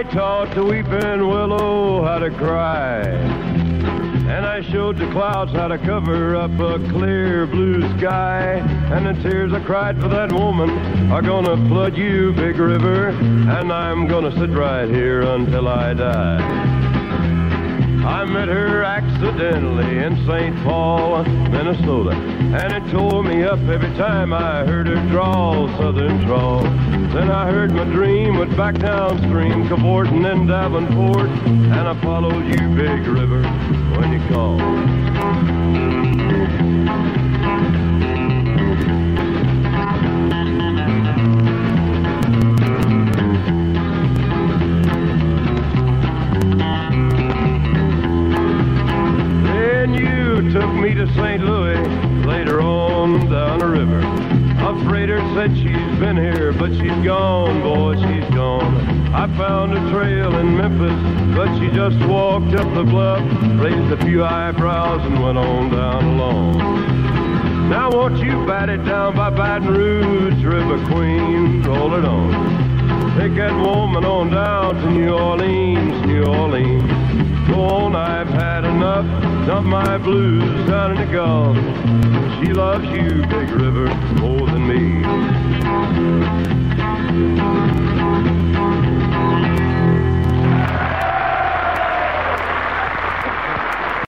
taught the weeping willow how to cry, and I showed the clouds how to cover up a clear blue sky. And the tears I cried for that woman are gonna flood you, Big River, and I'm gonna sit right here until I die. I met her accidentally in St. Paul, Minnesota, and it tore me up every time I heard her drawl, southern drawl. Then I heard my dream went back downstream, cavorting in Davenport, and I followed you, Big River, when you called. Took me to St. Louis, later on down the river. A freighter said she's been here, but she's gone, boy, she's gone. I found a trail in Memphis, but she just walked up the bluff, raised a few eyebrows and went on down alone. Now won't you bat it down by Baton Rouge, River Queen, roll it on. Take that woman on down to New Orleans, New Orleans. Go on, I've had enough, dump my blues down in the Gulf. She loves you, Big River, more than me.